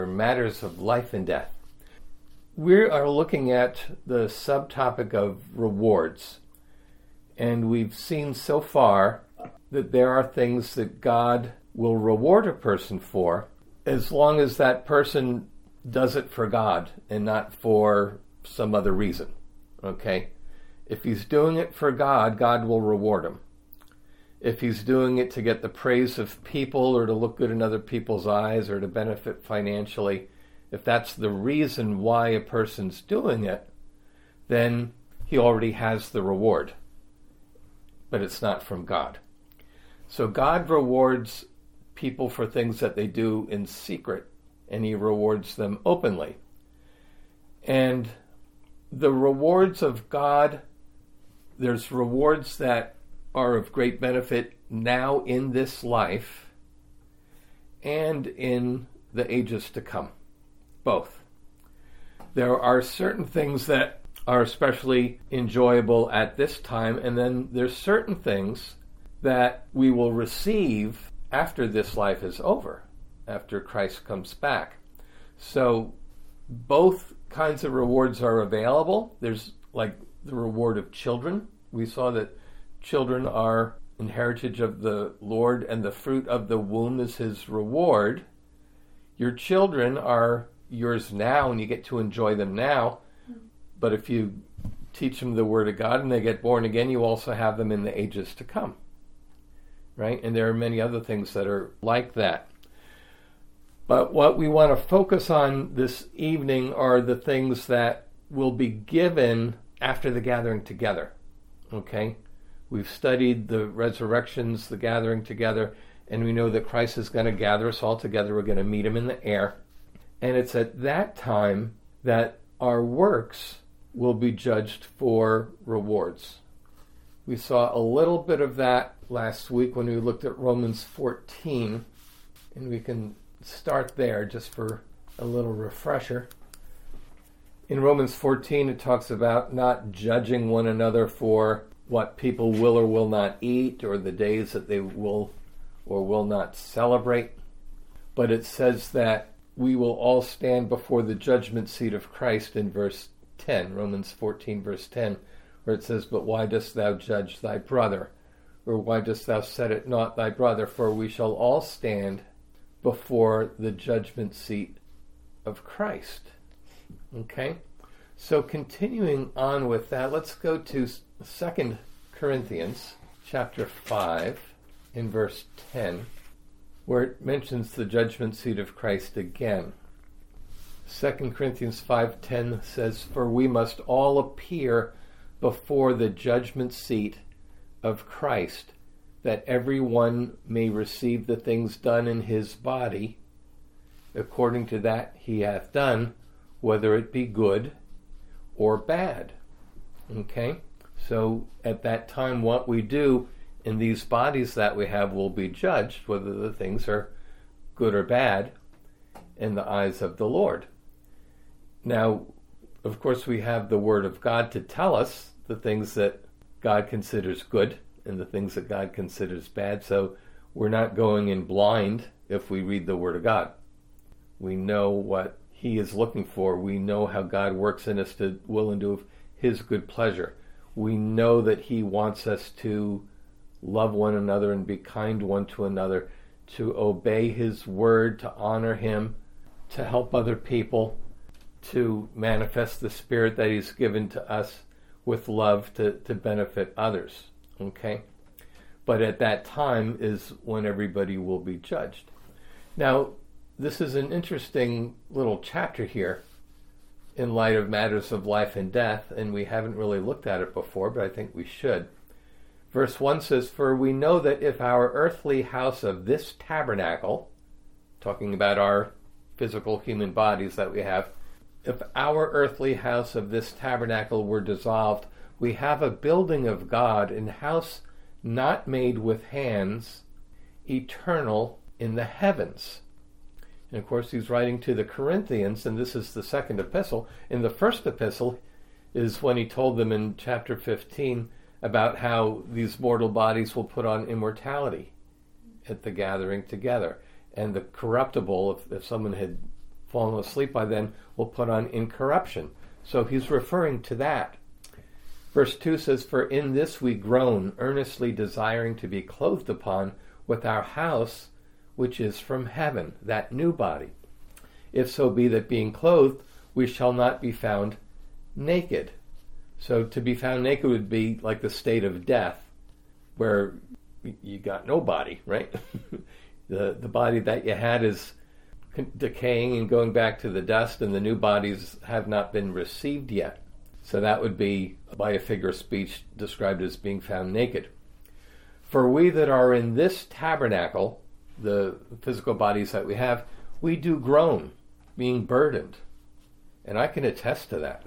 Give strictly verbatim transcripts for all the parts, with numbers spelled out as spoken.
Matters of Life and Death. We are looking at the subtopic of rewards, and we've seen so far that there are things that God will reward a person for as long as that person does it for God and not for some other reason. Okay? If he's doing it for God, God will reward him. If he's doing it to get the praise of people or to look good in other people's eyes or to benefit financially, if that's the reason why a person's doing it, then he already has the reward. But it's not from God. So God rewards people for things that they do in secret, and he rewards them openly. And the rewards of God, there's rewards that are of great benefit now in this life and in the ages to come. Both. There are certain things that are especially enjoyable at this time, and then there's certain things that we will receive after this life is over, after Christ comes back. So both kinds of rewards are available. There's like the reward of children. We saw that children are an heritage of the Lord, and the fruit of the womb is his reward. Your children are yours now, and you get to enjoy them now. But if you teach them the Word of God and they get born again, you also have them in the ages to come. Right? And there are many other things that are like that. But what we want to focus on this evening are the things that will be given after the gathering together. Okay? We've studied the resurrections, the gathering together, and we know that Christ is going to gather us all together. We're going to meet him in the air. And it's at that time that our works will be judged for rewards. We saw a little bit of that last week when we looked at Romans fourteen, and we can start there just for a little refresher. In Romans fourteen, it talks about not judging one another for what people will or will not eat, or the days that they will or will not celebrate. But it says that we will all stand before the judgment seat of Christ in verse ten, Romans fourteen, verse ten, where it says, "But why dost thou judge thy brother? Or why dost thou set at naught thy brother? For we shall all stand before the judgment seat of Christ." Okay? So continuing on with that, let's go to Second Corinthians chapter five in verse ten, where it mentions the judgment seat of Christ again. Second Corinthians five ten says, "For we must all appear before the judgment seat of Christ, that every one may receive the things done in his body, according to that he hath done, whether it be good or bad." Okay? So at that time, what we do in these bodies that we have will be judged, whether the things are good or bad in the eyes of the Lord. Now, of course, we have the Word of God to tell us the things that God considers good and the things that God considers bad, so we're not going in blind if we read the Word of God. We know what he is looking for. We know how God works in us to will and do of his good pleasure. We know that he wants us to love one another and be kind one to another, to obey his word, to honor him, to help other people, to manifest the spirit that he's given to us with love to, to benefit others. Okay? But at that time is when everybody will be judged. Now, this is an interesting little chapter here in light of matters of life and death, and we haven't really looked at it before, but I think we should. Verse one says, "For we know that if our earthly house of this tabernacle," talking about our physical human bodies that we have, "if our earthly house of this tabernacle were dissolved, we have a building of God, an house not made with hands, eternal in the heavens." And of course, he's writing to the Corinthians, and this is the second epistle. In the first epistle is when he told them in chapter fifteen about how these mortal bodies will put on immortality at the gathering together. And the corruptible, if, if someone had fallen asleep by then will put on incorruption. So he's referring to that. Verse two says, "For in this we groan, earnestly desiring to be clothed upon with our house, which is from heaven," that new body. "If so be that being clothed, we shall not be found naked." So to be found naked would be like the state of death, where you got no body, right? the the body that you had is decaying and going back to the dust, and the new bodies have not been received yet. So that would be, by a figure of speech, described as being found naked. "For we that are in this tabernacle," the physical bodies that we have, "we do groan, being burdened." And I can attest to that.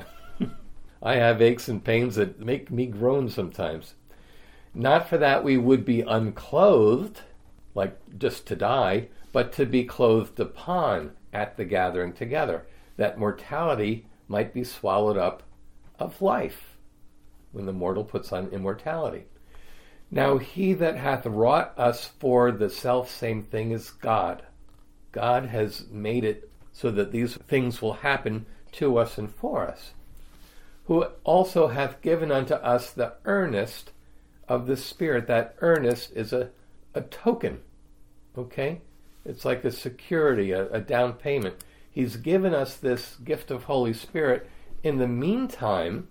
I have aches and pains that make me groan sometimes. "Not for that we would be unclothed," like just to die, "but to be clothed upon at the gathering together, that mortality might be swallowed up of life," when the mortal puts on immortality. "Now he that hath wrought us for the selfsame thing is God." God has made it so that these things will happen to us and for us. "Who also hath given unto us the earnest of the Spirit." That earnest is a, a token, okay? It's like a security, a, a down payment. He's given us this gift of Holy Spirit in the meantime,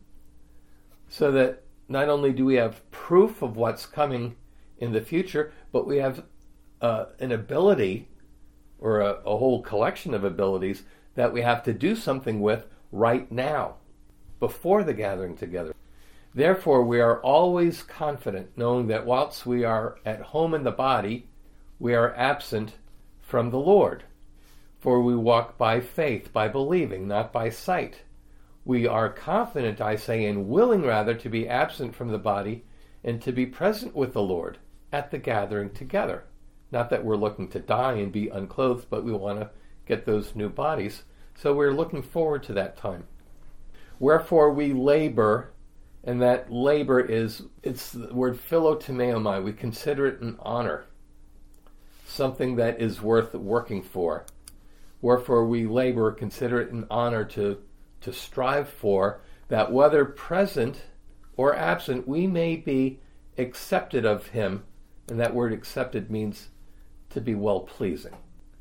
so that not only do we have proof of what's coming in the future, but we have uh, an ability, or a, a whole collection of abilities, that we have to do something with right now, before the gathering together. "Therefore we are always confident, knowing that whilst we are at home in the body, we are absent from the Lord. For we walk by faith, by believing, not by sight. We are confident, I say, and willing rather to be absent from the body and to be present with the Lord at the gathering together." Not that we're looking to die and be unclothed, but we want to get those new bodies. So we're looking forward to that time. "Wherefore we labor," and that labor is, it's the word philotimeomai. We consider it an honor, something that is worth working for. "Wherefore we labor, consider it an honor to to strive for, that whether present or absent, we may be accepted of him." And that word accepted means to be well-pleasing.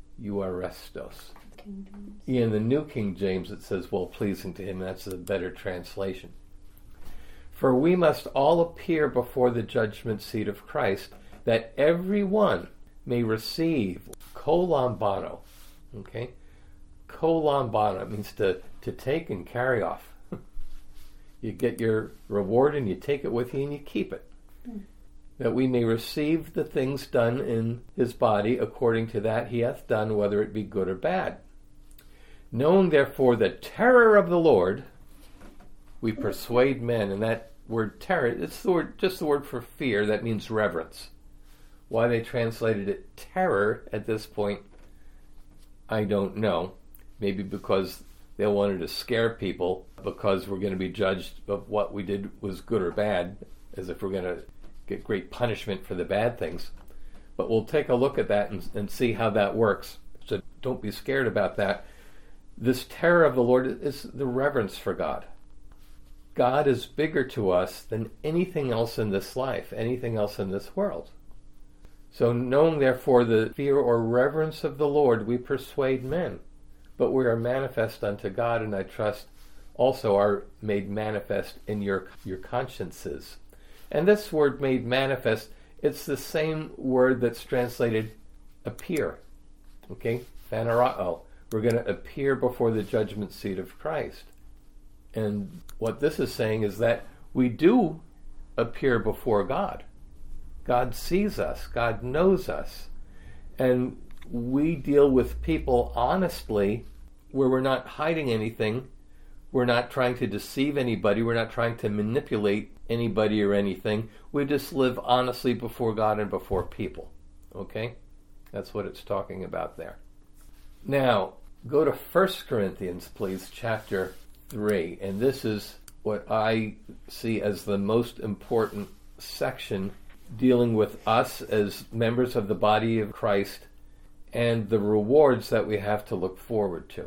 Euarestos. In the New King James it says well-pleasing to him. That's a better translation. "For we must all appear before the judgment seat of Christ, that every one may receive kolambano." Okay? Kolambano means to, to take and carry off. You get your reward and you take it with you and you keep it. Mm. "That we may receive the things done in his body according to that he hath done, whether it be good or bad. Knowing therefore the terror of the Lord, we persuade men." And that word terror, it's the word, just the word for fear. That means reverence. Why they translated it terror at this point, I don't know. Maybe because they wanted to scare people, because we're going to be judged of what we did was good or bad, as if we're going to get great punishment for the bad things. But we'll take a look at that and, and see how that works. So don't be scared about that. This terror of the Lord is the reverence for God. God is bigger to us than anything else in this life, anything else in this world. "So knowing therefore the fear or reverence of the Lord, we persuade men. But we are manifest unto God, and I trust also are made manifest in your your consciences." And this word "made manifest," it's the same word that's translated appear. Okay? Phanerao. We're going to appear before the judgment seat of Christ. And what this is saying is that we do appear before God. God sees us. God knows us. And we deal with people honestly, where we're not hiding anything. We're not trying to deceive anybody. We're not trying to manipulate anybody or anything. We just live honestly before God and before people. Okay? That's what it's talking about there. Now, go to First Corinthians, please, chapter three. And this is what I see as the most important section dealing with us as members of the body of Christ and the rewards that we have to look forward to.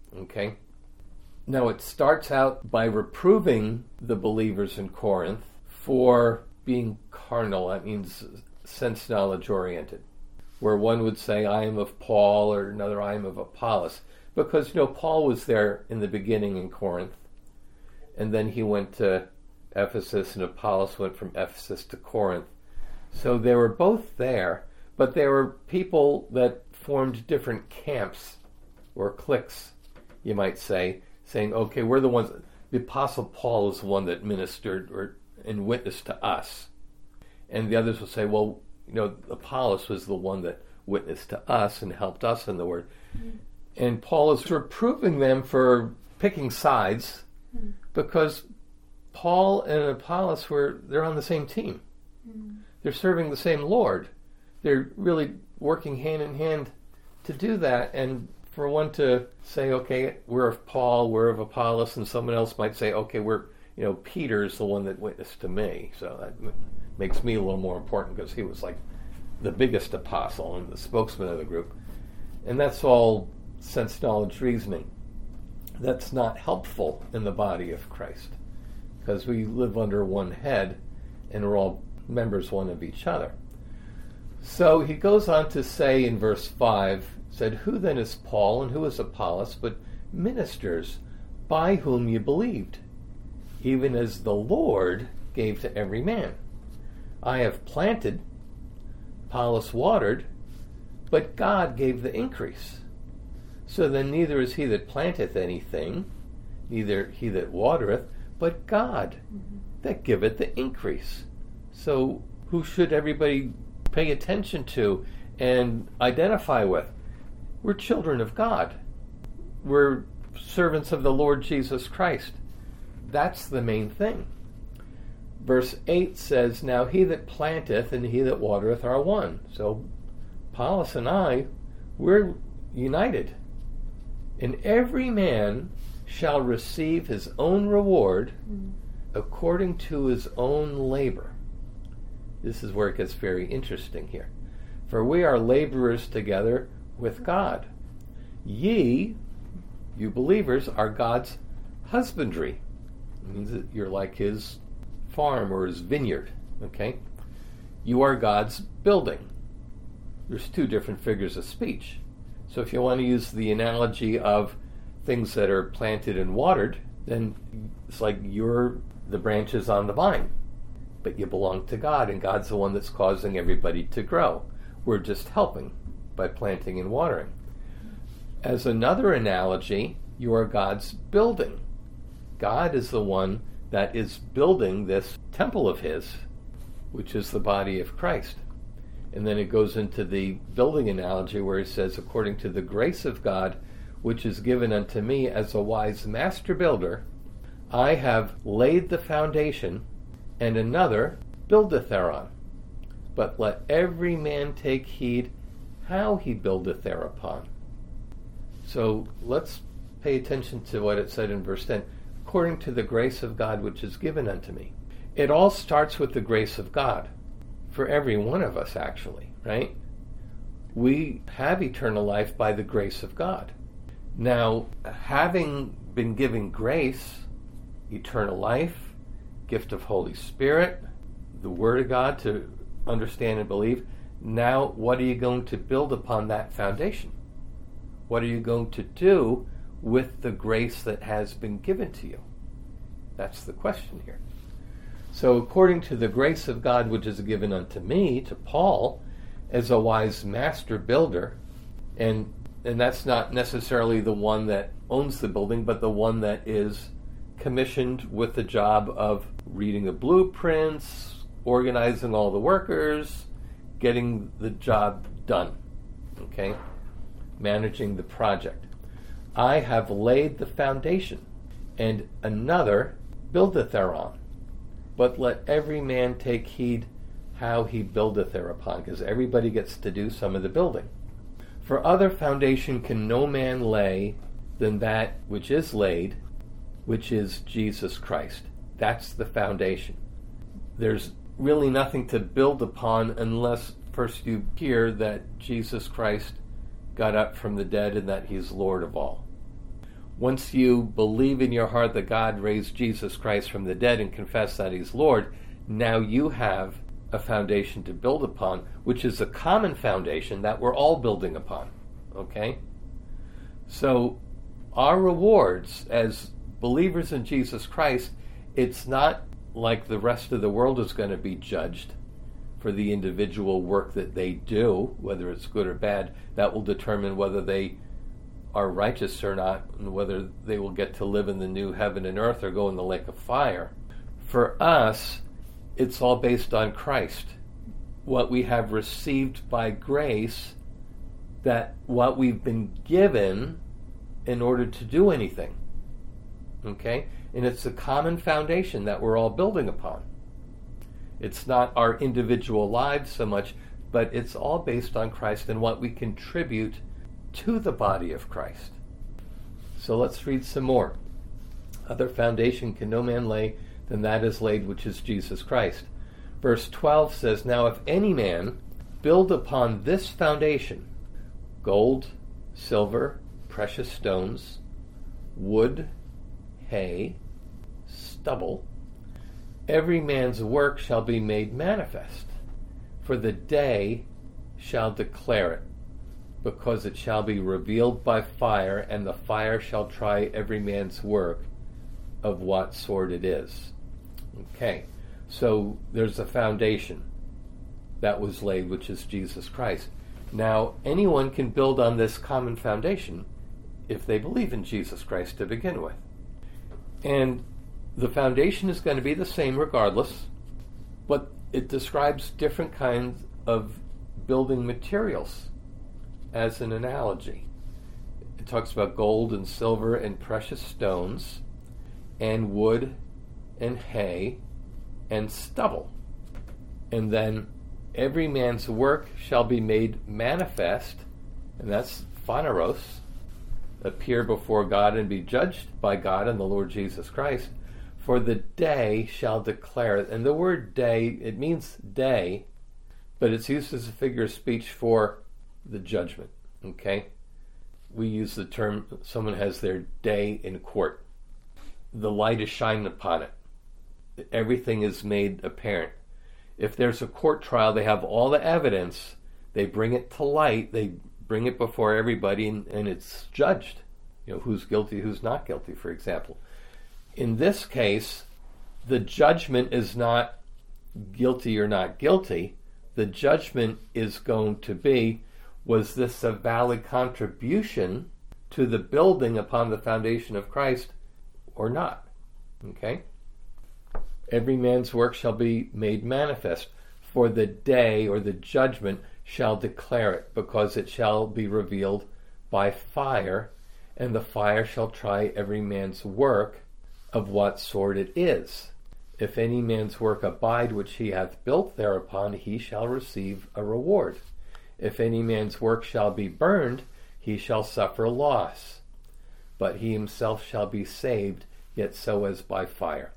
Okay? Now it starts out by reproving the believers in Corinth for being carnal. That means sense knowledge oriented. Where one would say, I am of Paul, or another, I am of Apollos. Because, you know, Paul was there in the beginning in Corinth, and then he went to Ephesus, and Apollos went from Ephesus to Corinth. So they were both there, but there were people that formed different camps, or cliques, you might say, saying, okay, we're the ones, the Apostle Paul is the one that ministered or and witnessed to us. And the others will say, well, you know, Apollos was the one that witnessed to us and helped us in the Word. Mm-hmm. And Paul is reproving them for picking sides mm-hmm. because Paul and Apollos were, they're on the same team. Mm-hmm. They're serving the same Lord. They're really working hand in hand to do that. And for one to say, okay, we're of Paul, we're of Apollos, and someone else might say, okay, we're, you know, Peter's the one that witnessed to me. So that makes me a little more important because he was like the biggest apostle and the spokesman of the group. And that's all sense knowledge reasoning. That's not helpful in the body of Christ because we live under one head and we're all members one of each other. So he goes on to say in verse five, said, who then is Paul and who is Apollos but ministers by whom you believed, even as the Lord gave to every man. I have planted, Apollos watered, but God gave the increase. So then neither is he that planteth anything, neither he that watereth, but God mm-hmm. that giveth the increase. So who should everybody pay attention to and identify with? We're children of God. We're servants of the Lord Jesus Christ. That's the main thing. Verse eight says, now he that planteth and he that watereth are one. So Apollos and I, we're united. And every man shall receive his own reward mm-hmm. according to his own labor. This is where it gets very interesting here. For we are laborers together with God. Ye, you believers, are God's husbandry. It means that you're like his farm or his vineyard, okay? You are God's building. There's two different figures of speech. So if you want to use the analogy of things that are planted and watered, then it's like you're the branches on the vine, but you belong to God, and God's the one that's causing everybody to grow. We're just helping by planting and watering. As another analogy, you are God's building. God is the one that is building this temple of his, which is the body of Christ. And then it goes into the building analogy where he says, according to the grace of God, which is given unto me as a wise master builder, I have laid the foundation, and another buildeth thereon. But let every man take heed how he buildeth thereupon. So let's pay attention to what it said in verse ten. According to the grace of God which is given unto me. It all starts with the grace of God. For every one of us, actually, right? We have eternal life by the grace of God. Now, having been given grace, eternal life, gift of Holy Spirit, the Word of God to understand and believe, now what are you going to build upon that foundation? What are you going to do with the grace that has been given to you? That's the question here. So according to the grace of God which is given unto me, to Paul, as a wise master builder, and and that's not necessarily the one that owns the building, but the one that is commissioned with the job of reading the blueprints, organizing all the workers, getting the job done, okay? Managing the project. I have laid the foundation, and another buildeth thereon. But let every man take heed how he buildeth thereupon, because everybody gets to do some of the building. For other foundation can no man lay than that which is laid, which is Jesus Christ. That's the foundation. There's really nothing to build upon unless first you hear that Jesus Christ got up from the dead and that he's Lord of all. Once you believe in your heart that God raised Jesus Christ from the dead and confess that he's Lord, now you have a foundation to build upon, which is a common foundation that we're all building upon. Okay? So our rewards as believers in Jesus Christ, it's not like the rest of the world is going to be judged for the individual work that they do, whether it's good or bad. That will determine whether they are righteous or not, and whether they will get to live in the new heaven and earth or go in the lake of fire. For us, it's all based on Christ. What we have received by grace, that what we've been given in order to do anything. Okay? And it's a common foundation that we're all building upon. It's not our individual lives so much, but it's all based on Christ and what we contribute to the body of Christ. So let's read some more. Other foundation can no man lay than that is laid, which is Jesus Christ. Verse twelve says, now if any man build upon this foundation, gold, silver, precious stones, wood, hay, stubble, every man's work shall be made manifest, for the day shall declare it, because it shall be revealed by fire, and the fire shall try every man's work of what sort it is. Okay, so there's a foundation that was laid, which is Jesus Christ. Now, anyone can build on this common foundation if they believe in Jesus Christ to begin with. And the foundation is going to be the same regardless, but it describes different kinds of building materials as an analogy. It talks about gold and silver and precious stones and wood and hay and stubble. And then every man's work shall be made manifest, and that's phaneros, appear before God and be judged by God and the Lord Jesus Christ, for the day shall declare it. And the word day, it means day, but it's used as a figure of speech for the judgment. Okay? We use the term, someone has their day in court. The light is shining upon it. Everything is made apparent. If there's a court trial, they have all the evidence, they bring it to light, they bring it before everybody, and, and it's judged. You know, who's guilty, who's not guilty, for example. In this case, the judgment is not guilty or not guilty. The judgment is going to be, was this a valid contribution to the building upon the foundation of Christ or not? Okay? Every man's work shall be made manifest, for the day or the judgment shall declare it, because it shall be revealed by fire, and the fire shall try every man's work of what sort it is. If any man's work abide which he hath built thereupon, he shall receive a reward. If any man's work shall be burned, he shall suffer loss, but he himself shall be saved, yet so as by fire.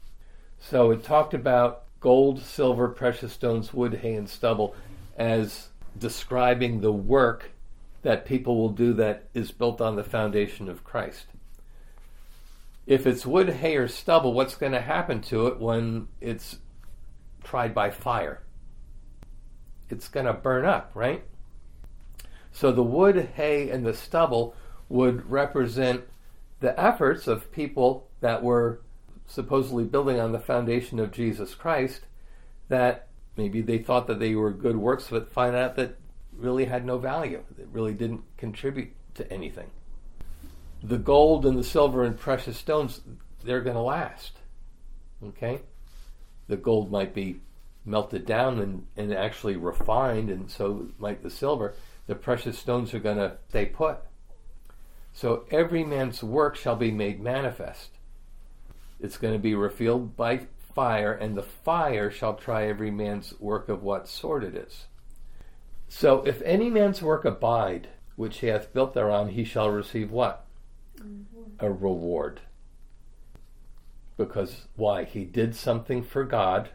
So it talked about gold, silver, precious stones, wood, hay, and stubble as describing the work that people will do that is built on the foundation of Christ. If it's wood, hay, or stubble, what's going to happen to it when it's tried by fire? It's going to burn up, right? So the wood, hay, and the stubble would represent the efforts of people that were supposedly building on the foundation of Jesus Christ, that maybe they thought that they were good works, but find out that really had no value. It really didn't contribute to anything. The gold and the silver and precious stones, they're going to last. Okay? The gold might be melted down and, and actually refined, and so might the silver. The precious stones are going to stay put. So every man's work shall be made manifest. It's going to be revealed by fire, and the fire shall try every man's work of what sort it is. So if any man's work abide, which he hath built thereon, he shall receive what? Mm-hmm. A reward. Because why? He did something for God,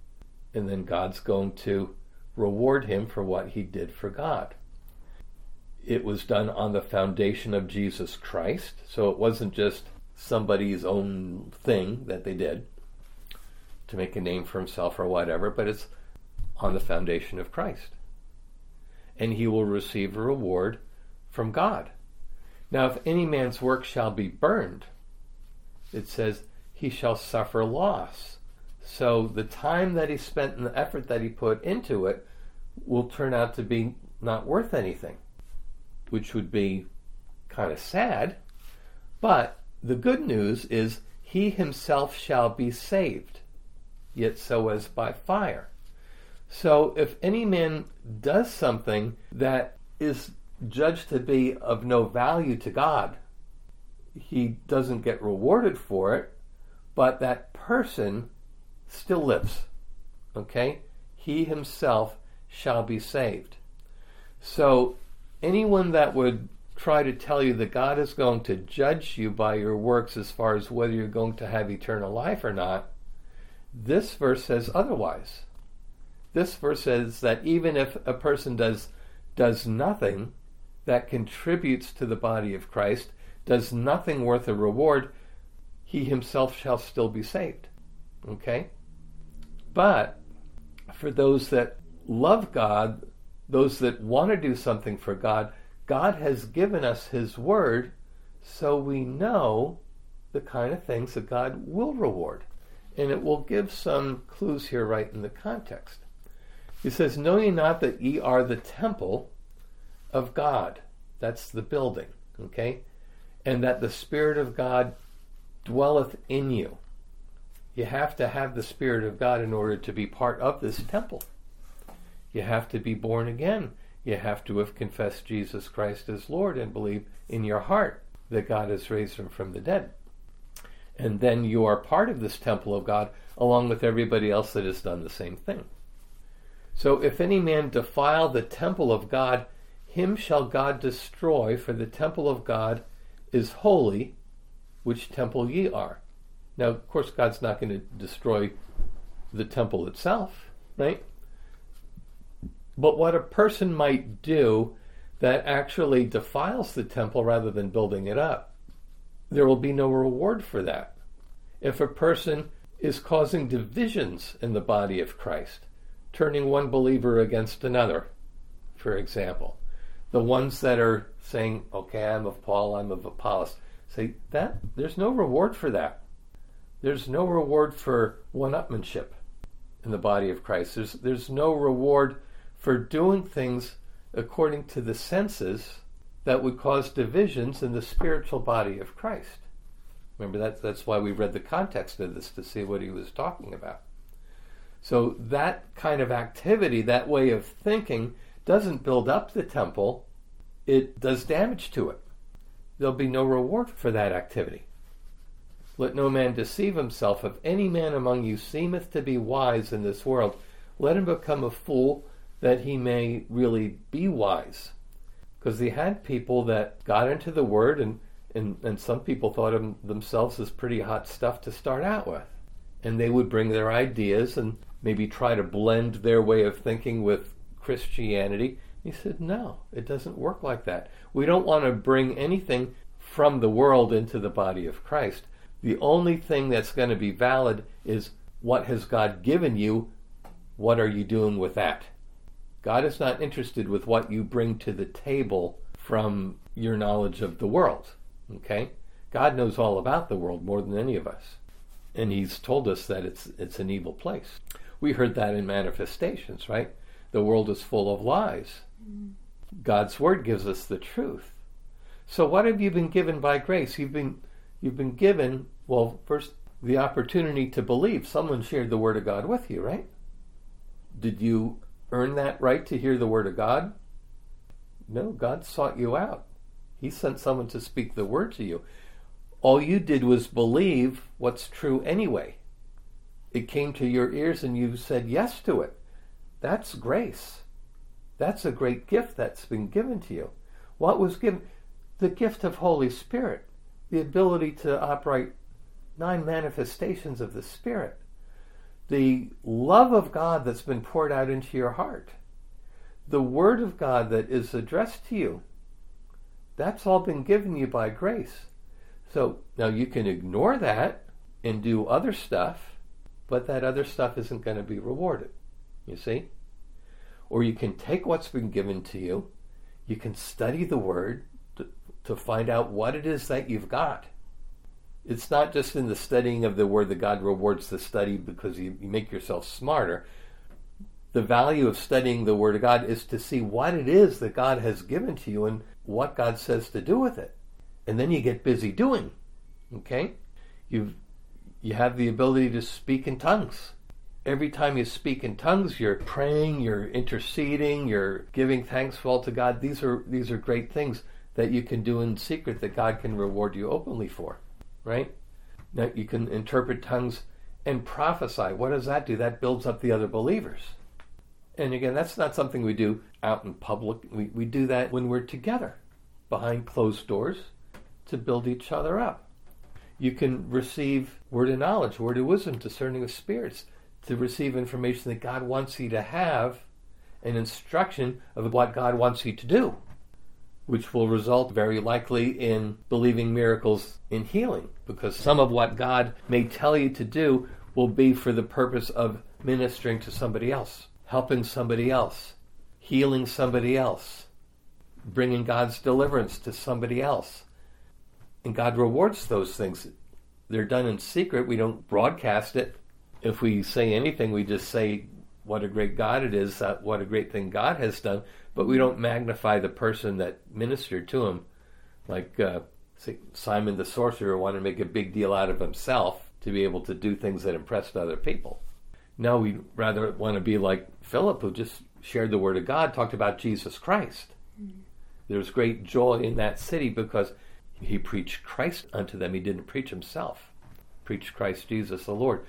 and then God's going to reward him for what he did for God. it was done on the foundation of Jesus Christ. So it wasn't just somebody's own thing that they did to make a name for himself or whatever, but it's on the foundation of Christ. And he will receive a reward from God. Now, if any man's work shall be burned, it says he shall suffer loss. So the time that he spent and the effort that he put into it will turn out to be not worth anything, which would be kind of sad. But the good news is he himself shall be saved, yet so as by fire. So if any man does something that is judged to be of no value to God, he doesn't get rewarded for it, but that person still lives. Okay? He himself shall be saved. So anyone that would try to tell you that God is going to judge you by your works as far as whether you're going to have eternal life or not, this verse says otherwise. This verse says that even if a person does does nothing that contributes to the body of Christ, does nothing worth a reward, he himself shall still be saved. Okay? But for those that love God, those that want to do something for God, God has given us his word, so we know the kind of things that God will reward. And it will give some clues here right in the context. He says, know ye not that ye are the temple of God? That's the building, okay? And that the Spirit of God dwelleth in you. You have to have the Spirit of God in order to be part of this temple. You have to be born again. You have to have confessed Jesus Christ as Lord and believe in your heart that God has raised him from the dead. And then you are part of this temple of God along with everybody else that has done the same thing. So if any man defile the temple of God, him shall God destroy, for the temple of God is holy, which temple ye are. Now, of course, God's not going to destroy the temple itself, right? But what a person might do that actually defiles the temple rather than building it up, there will be no reward for that. If a person is causing divisions in the body of Christ, turning one believer against another, for example, the ones that are saying, okay, I'm of Paul, I'm of Apollos, say that there's no reward for that. There's no reward for one-upmanship in the body of Christ. There's, there's no reward for doing things according to the senses that would cause divisions in the spiritual body of Christ. Remember, that, that's why we read the context of this, to see what he was talking about. So that kind of activity, that way of thinking, doesn't build up the temple, it does damage to it. There'll be no reward for that activity. Let no man deceive himself. If any man among you seemeth to be wise in this world, let him become a fool, that he may really be wise. Because they had people that got into the word, and, and, and some people thought of themselves as pretty hot stuff to start out with. And they would bring their ideas and maybe try to blend their way of thinking with Christianity. He said, no, it doesn't work like that. We don't want to bring anything from the world into the body of Christ. The only thing that's going to be valid is, what has God given you? What are you doing with that? God is not interested with what you bring to the table from your knowledge of the world. Okay? God knows all about the world more than any of us. And he's told us that it's it's an evil place. We heard that in Manifestations, right? The world is full of lies. Mm. God's word gives us the truth. So what have you been given by grace? You've been you've been given, well, first, the opportunity to believe. Someone shared the word of God with you, right? Did you earn that right to hear the word of God? No, God sought you out. He sent someone to speak the word to you. All you did was believe what's true anyway. It came to your ears and you said yes to it. That's grace. That's a great gift that's been given to you. What was given? The gift of Holy Spirit. The ability to operate nine manifestations of the Spirit. The love of God that's been poured out into your heart. The Word of God that is addressed to you That's all been given you by grace. So now you can ignore that and do other stuff, but that other stuff isn't going to be rewarded. You see? Or you can take what's been given to you, you can study the Word to, to find out what it is that you've got. It's not just in the studying of the Word that God rewards the study because you, you make yourself smarter. The value of studying the Word of God is to see what it is that God has given to you and what God says to do with it. And then you get busy doing. Okay? You you have the ability to speak in tongues. Every time you speak in tongues, you're praying, you're interceding, you're giving thanks all to God. These are these are great things that you can do in secret that God can reward you openly for. Right? Now you can interpret tongues and prophesy. What does that do? That builds up the other believers. And again, that's not something we do out in public. We, we do that when we're together, behind closed doors, to build each other up. You can receive word of knowledge, word of wisdom, discerning of spirits, to receive information that God wants you to have, an instruction of what God wants you to do, which will result very likely in believing miracles in healing, because some of what God may tell you to do will be for the purpose of ministering to somebody else, helping somebody else, healing somebody else, bringing God's deliverance to somebody else. And God rewards those things. They're done in secret. We don't broadcast it. If we say anything, we just say what a great God it is, uh, what a great thing God has done, but we don't magnify the person that ministered to him. Like uh, say Simon the sorcerer wanted to make a big deal out of himself to be able to do things that impressed other people. Now we rather want to be like Philip, who just shared the word of God, talked about Jesus Christ. Mm-hmm. There's great joy in that city because he preached Christ unto them. He didn't preach himself. Preached Christ Jesus the Lord.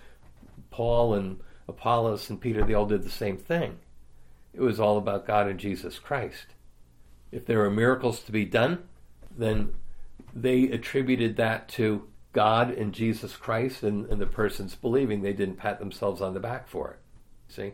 Paul and Apollos and Peter, they all did the same thing. It was all about God and Jesus Christ. If there were miracles to be done, then they attributed that to God and Jesus Christ and, and the person's believing. They didn't pat themselves on the back for it. See?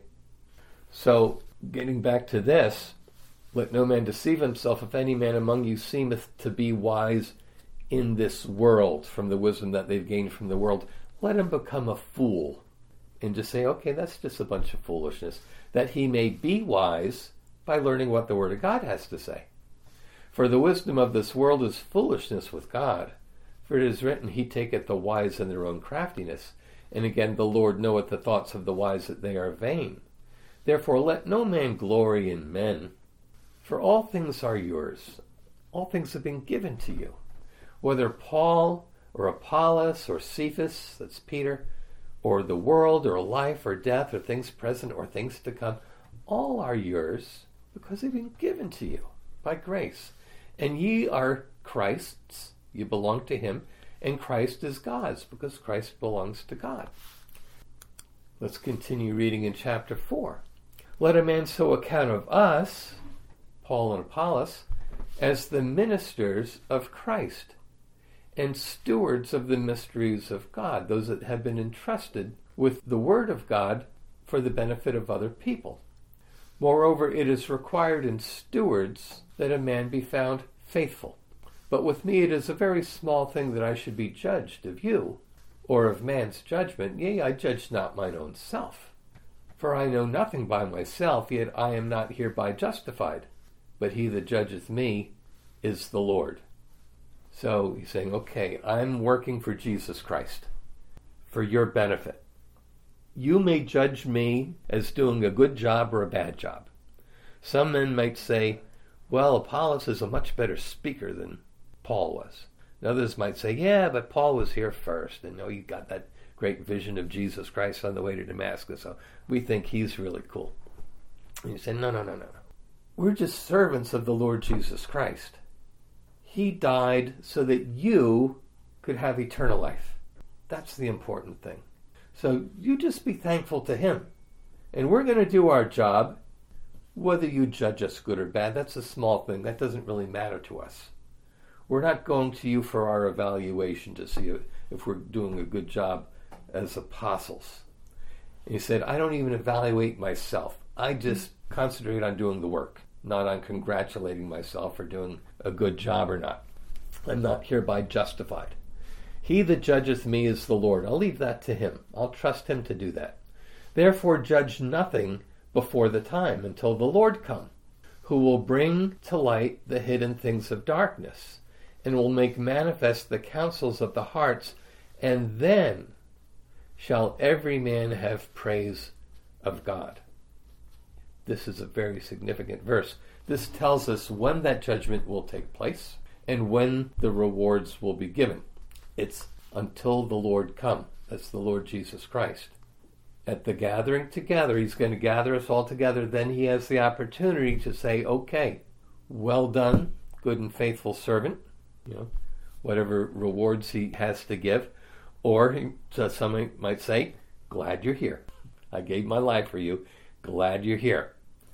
So, getting back to this, let no man deceive himself. If any man among you seemeth to be wise in this world, from the wisdom that they've gained from the world, let him become a fool. And just say, okay, that's just a bunch of foolishness, that he may be wise by learning what the Word of God has to say. For the wisdom of this world is foolishness with God. For it is written, he taketh the wise in their own craftiness. And again, the Lord knoweth the thoughts of the wise, that they are vain. Therefore let no man glory in men, for all things are yours. All things have been given to you. Whether Paul or Apollos or Cephas, that's Peter, or the world or life or death or things present or things to come, all are yours because they've been given to you by grace. And ye are Christ's, you belong to him, and Christ is God's because Christ belongs to God. Let's continue reading in chapter four. Let a man so account of us, Paul and Apollos, as the ministers of Christ, and stewards of the mysteries of God, those that have been entrusted with the Word of God for the benefit of other people. Moreover, it is required in stewards that a man be found faithful. But with me it is a very small thing that I should be judged of you, or of man's judgment. Yea, I judge not mine own self. For I know nothing by myself, yet I am not hereby justified. But he that judgeth me is the Lord. So he's saying, okay, I'm working for Jesus Christ, for your benefit. You may judge me as doing a good job or a bad job. Some men might say, well, Apollos is a much better speaker than Paul was. And others might say, yeah, but Paul was here first, and oh, you got that great vision of Jesus Christ on the way to Damascus, so we think he's really cool. And you say, no, no, no, no, no. We're just servants of the Lord Jesus Christ. He died so that you could have eternal life. That's the important thing. So you just be thankful to him. And we're going to do our job. Whether you judge us good or bad, that's a small thing. That doesn't really matter to us. We're not going to you for our evaluation to see if we're doing a good job as apostles. And he said, I don't even evaluate myself. I just concentrate on doing the work. not on congratulating myself for doing a good job or not. I'm not hereby justified. He that judgeth me is the Lord. I'll leave that to him. I'll trust him to do that. Therefore judge nothing before the time until the Lord come, who will bring to light the hidden things of darkness, and will make manifest the counsels of the hearts, and then shall every man have praise of God. This is a very significant verse. This tells us when that judgment will take place and when the rewards will be given. It's until the Lord come. That's the Lord Jesus Christ. At the gathering together, he's going to gather us all together. Then he has the opportunity to say, okay, well done, good and faithful servant. You know, whatever rewards he has to give. Or he, somebody might say, glad you're here. I gave my life for you. Glad you're here.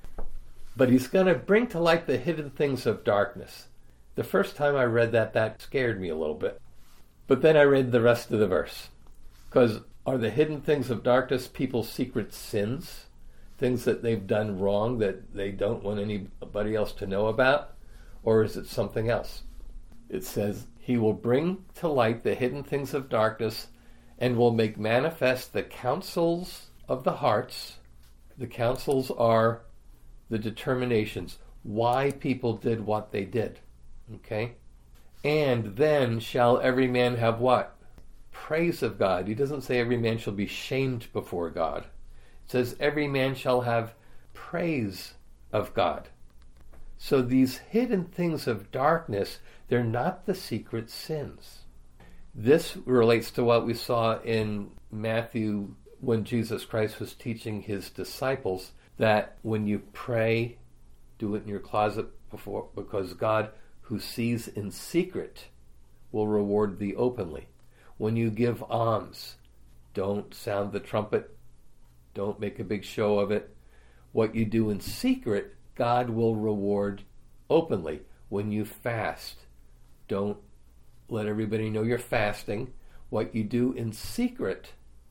But he's going to bring to light the hidden things of darkness. The first time I read that, that scared me a little bit. But then I read the rest of the verse. Because are the hidden things of darkness people's secret sins? Things that they've done wrong that they don't want anybody else to know about? Or is it something else? It says, he will bring to light the hidden things of darkness and will make manifest the counsels of the hearts. The counsels are the determinations, why people did what they did. Okay? And then shall every man have what? Praise of God. He doesn't say every man shall be shamed before God. It says every man shall have praise of God. So these hidden things of darkness, they're not the secret sins. This relates to what we saw in Matthew when Jesus Christ was teaching his disciples that when you pray, do it in your closet before, because God who sees in secret will reward thee openly. When you give alms, don't sound the trumpet. Don't make a big show of it. What you do in secret, God will reward openly. When you fast, don't let everybody know you're fasting. What you do in secret,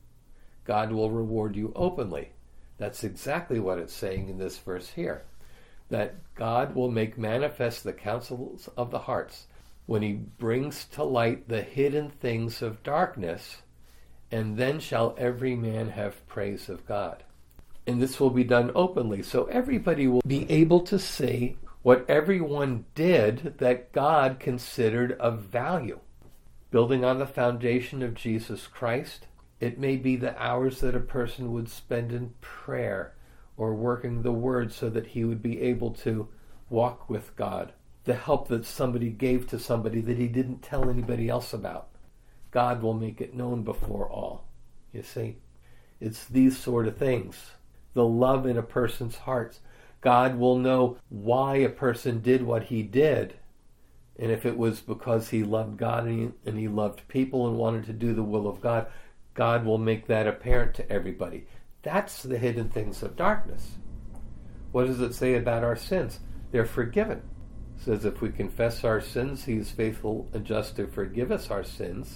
God will reward you openly. That's exactly what it's saying in this verse here. That God will make manifest the counsels of the hearts when he brings to light the hidden things of darkness, and then shall every man have praise of God. And this will be done openly, so everybody will be able to see what everyone did that God considered of value. Building on the foundation of Jesus Christ, it may be the hours that a person would spend in prayer or working the Word so that he would be able to walk with God. The help that somebody gave to somebody that he didn't tell anybody else about. God will make it known before all. You see? It's these sort of things. The love in a person's heart. God will know why a person did what he did. And if it was because he loved God and he, and he loved people and wanted to do the will of God, God will make that apparent to everybody. That's the hidden things of darkness. What does it say about our sins? They're forgiven. It says if we confess our sins, he is faithful and just to forgive us our sins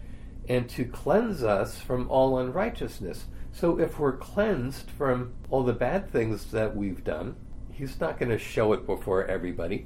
and to cleanse us from all unrighteousness. So if we're cleansed from all the bad things that we've done, he's not going to show it before everybody.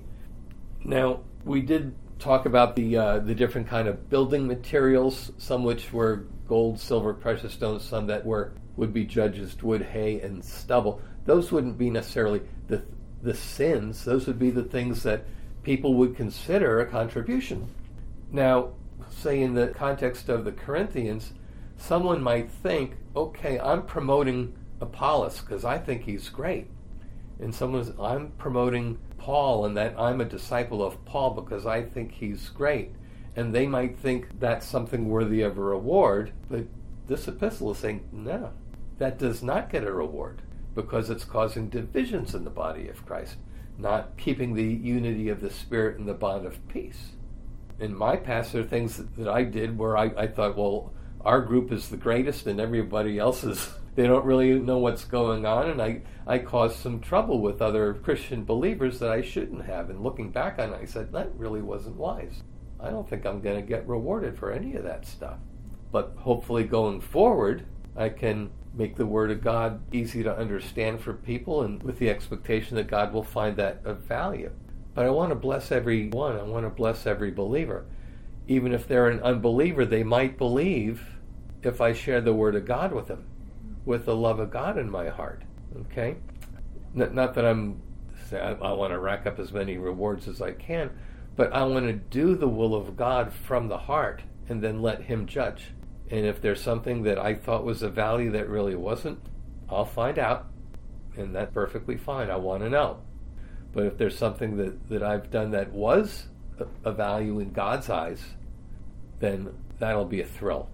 Now, we did talk about the uh, the different kind of building materials, some which were gold, silver, precious stones, some that were would be judged as wood, hay, and stubble. Those wouldn't be necessarily the the sins. Those would be the things that people would consider a contribution. Now, say in the context of the Corinthians, someone might think, okay, I'm promoting Apollos because I think he's great. And someone's, I'm promoting Paul and that I'm a disciple of Paul because I think he's great. And they might think that's something worthy of a reward, but this epistle is saying, no, that does not get a reward because it's causing divisions in the body of Christ, not keeping the unity of the Spirit and the bond of peace. In my past, there are things that I did where I, I thought, well, our group is the greatest and everybody else is, they don't really know what's going on, and I, I caused some trouble with other Christian believers that I shouldn't have. And looking back on it, I said, that really wasn't wise. I don't think I'm going to get rewarded for any of that stuff. But hopefully going forward, I can make the Word of God easy to understand for people, and with the expectation that God will find that of value. But I want to bless everyone. I want to bless every believer. Even if they're an unbeliever, they might believe if I share the Word of God with them, with the love of God in my heart. Okay? Not, not that I'm, I, I want to rack up as many rewards as I can, but I want to do the will of God from the heart and then let Him judge. And if there's something that I thought was a value that really wasn't, I'll find out, and that's perfectly fine. I want to know. But if there's something that, that I've done that was a, a value in God's eyes, then that'll be a thrill.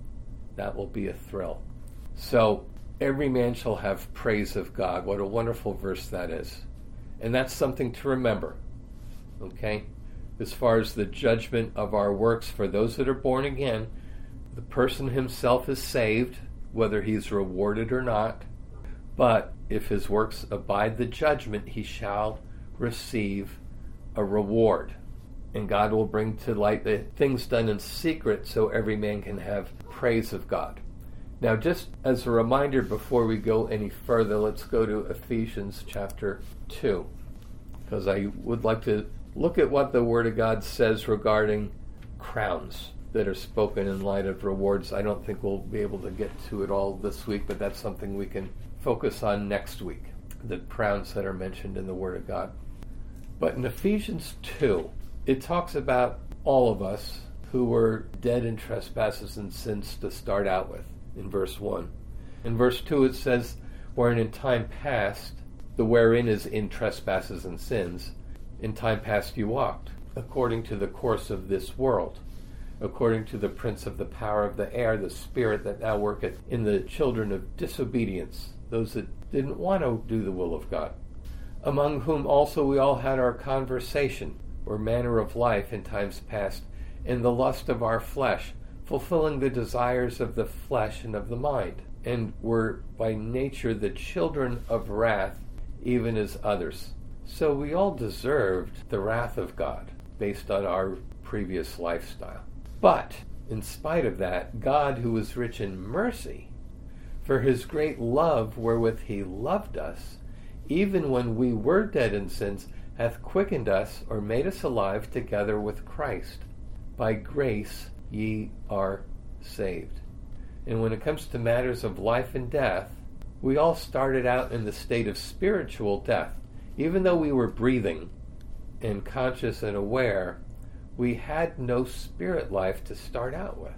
That will be a thrill. So, every man shall have praise of God. What a wonderful verse that is. And that's something to remember. Okay? As far as the judgment of our works for those that are born again, the person himself is saved, whether he's rewarded or not. But if his works abide the judgment, he shall receive a reward. And God will bring to light the things done in secret so every man can have praise of God. Now, just as a reminder before we go any further, let's go to Ephesians chapter two, because I would like to look at what the Word of God says regarding crowns that are spoken in light of rewards. I don't think we'll be able to get to it all this week, but that's something we can focus on next week, the crowns that are mentioned in the Word of God. But in Ephesians two, it talks about all of us who were dead in trespasses and sins to start out with, in verse one. In verse two it says, wherein in time past, the wherein is in trespasses and sins, in time past you walked, according to the course of this world, according to the prince of the power of the air, the spirit that now worketh in the children of disobedience, those that didn't want to do the will of God, among whom also we all had our conversation, or manner of life in times past, in the lust of our flesh, fulfilling the desires of the flesh and of the mind, and were by nature the children of wrath, even as others. So we all deserved the wrath of God, based on our previous lifestyle. But, in spite of that, God, who is rich in mercy, for his great love wherewith he loved us, even when we were dead in sins, hath quickened us, or made us alive together with Christ. By grace ye are saved. And when it comes to matters of life and death, we all started out in the state of spiritual death. Even though we were breathing and conscious and aware, we had no spirit life to start out with,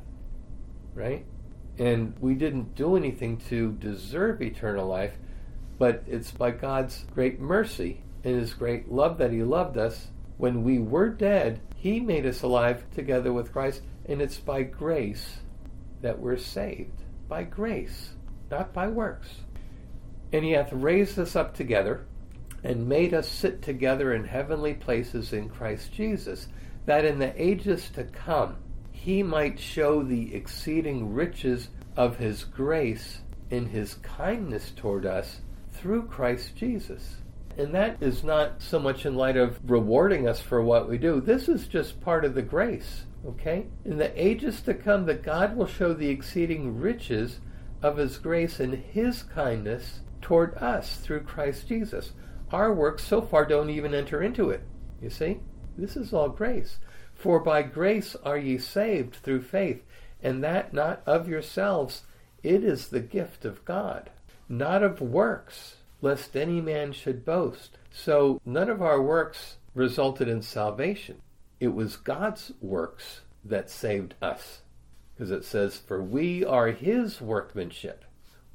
right? And we didn't do anything to deserve eternal life, but it's by God's great mercy and his great love that he loved us. When we were dead, he made us alive together with Christ, and it's by grace that we're saved. By grace, not by works. And he hath raised us up together, and made us sit together in heavenly places in Christ Jesus, that in the ages to come he might show the exceeding riches of his grace in his kindness toward us through Christ Jesus. And that is not so much in light of rewarding us for what we do. This is just part of the grace, okay? In the ages to come, that God will show the exceeding riches of his grace and his kindness toward us through Christ Jesus. Our works so far don't even enter into it. You see? This is all grace. For by grace are ye saved through faith, and that not of yourselves. It is the gift of God, not of works, lest any man should boast. So none of our works resulted in salvation. It was God's works that saved us. Because it says, for we are his workmanship.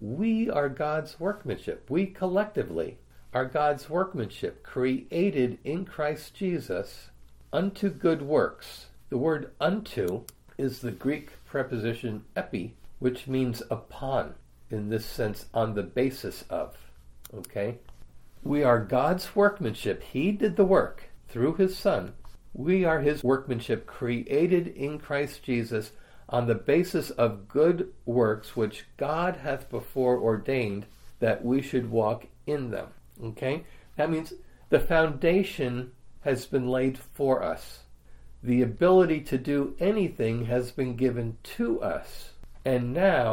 We are God's workmanship. We collectively are God's workmanship, created in Christ Jesus unto good works. The word unto is the Greek preposition epi, which means upon, in this sense, on the basis of. Okay? We are God's workmanship. He did the work through his Son. We are his workmanship, created in Christ Jesus on the basis of good works, which God hath before ordained that we should walk in them. Okay? That means the foundation has been laid for us. The ability to do anything has been given to us. And now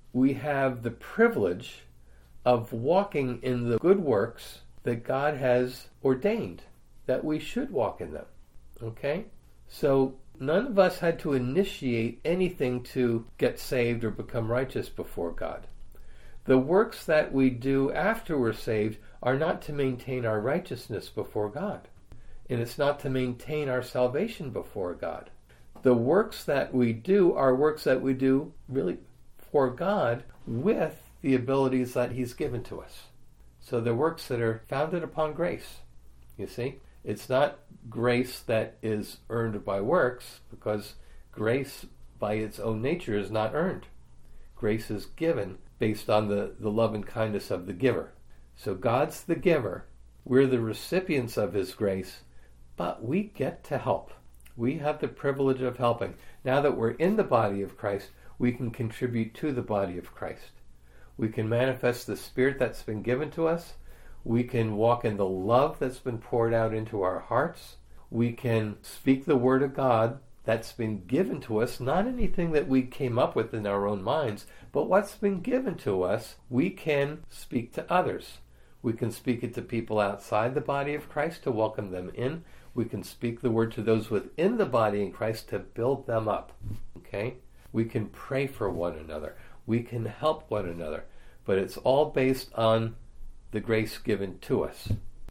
we have the privilege of walking in the good works that God has ordained, that we should walk in them. Okay? So none of us had to initiate anything to get saved or become righteous before God. The works that we do after we're saved are not to maintain our righteousness before God. And it's not to maintain our salvation before God. The works that we do are works that we do really for God with the abilities that He's given to us. So they're works that are founded upon grace. You see? It's not grace that is earned by works, because grace by its own nature is not earned. Grace is given based on the, the love and kindness of the giver. So God's the giver. We're the recipients of His grace, but we get to help. We have the privilege of helping. Now that we're in the body of Christ, we can contribute to the body of Christ. We can manifest the Spirit that's been given to us. We can walk in the love that's been poured out into our hearts. We can speak the Word of God that's been given to us, not anything that we came up with in our own minds, but what's been given to us, we can speak to others. We can speak it to people outside the body of Christ to welcome them in. We can speak the Word to those within the body in Christ to build them up. Okay? We can pray for one another. We can help one another. But it's all based on the grace given to us.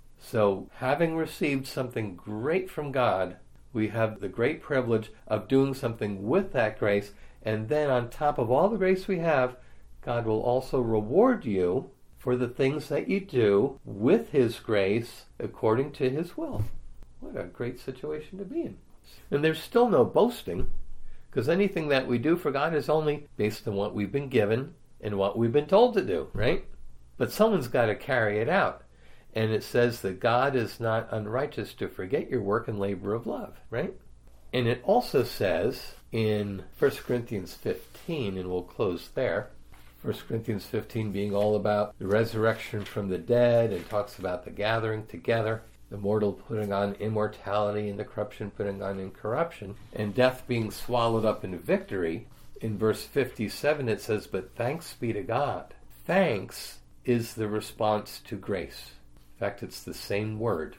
So, having received something great from God, we have the great privilege of doing something with that grace, and then on top of all the grace we have, God will also reward you for the things that you do with His grace according to His will. What a great situation to be in. And there's still no boasting, because anything that we do for God is only based on what we've been given and what we've been told to do, right? But someone's got to carry it out. And it says that God is not unrighteous to forget your work and labor of love, right? And it also says in First Corinthians fifteen, and we'll close there, First Corinthians fifteen being all about the resurrection from the dead, and talks about the gathering together, the mortal putting on immortality, and the corruption putting on incorruption, and death being swallowed up in victory. In verse fifty-seven it says, but thanks be to God. Thanks is the response to grace. In fact, it's the same word.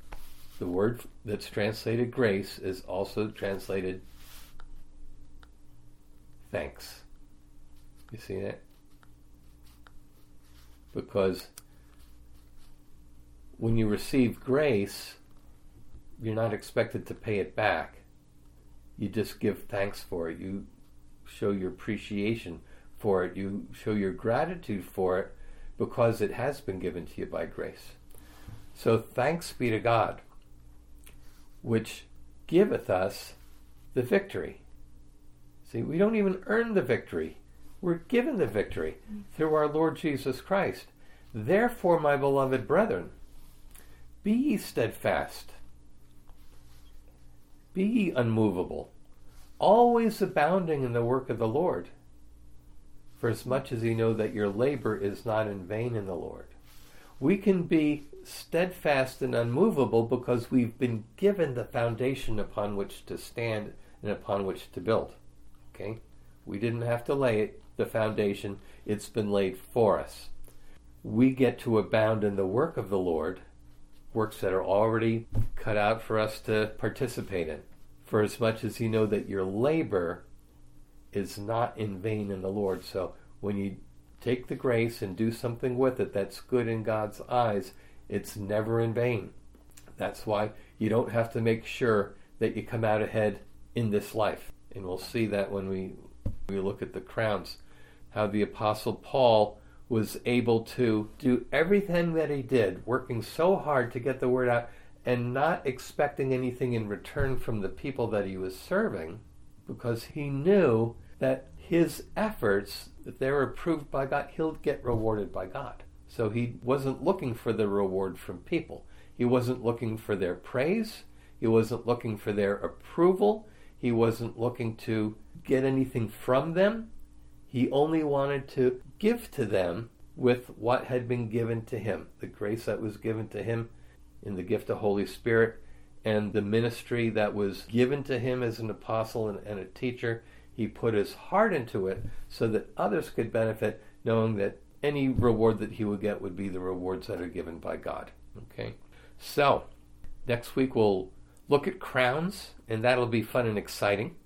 The word that's translated grace is also translated thanks. You see that? Because when you receive grace, you're not expected to pay it back. You just give thanks for it. You show your appreciation for it. You show your gratitude for it because it has been given to you by grace. So thanks be to God, which giveth us the victory. See, we don't even earn the victory. We're given the victory through our Lord Jesus Christ. Therefore, my beloved brethren, be ye steadfast, be ye unmovable, always abounding in the work of the Lord, for as much as ye know that your labor is not in vain in the Lord. We can be steadfast and unmovable because we've been given the foundation upon which to stand and upon which to build. Okay? We didn't have to lay it, the foundation. It's been laid for us. We get to abound in the work of the Lord, works that are already cut out for us to participate in. For as much as you know that your labor is not in vain in the Lord. So when you take the grace and do something with it that's good in God's eyes, it's never in vain. That's why you don't have to make sure that you come out ahead in this life. And we'll see that when we, we look at the crowns, how the Apostle Paul was able to do everything that he did, working so hard to get the word out and not expecting anything in return from the people that he was serving, because he knew that his efforts, if they were approved by God, he'll get rewarded by God. So he wasn't looking for the reward from people. He wasn't looking for their praise. He wasn't looking for their approval. He wasn't looking to get anything from them. He only wanted to give to them with what had been given to him, the grace that was given to him in the gift of Holy Spirit, and the ministry that was given to him as an apostle and, and a teacher. He put his heart into it so that others could benefit, knowing that any reward that he would get would be the rewards that are given by God. Okay? So, next week we'll look at crowns, and that'll be fun and exciting.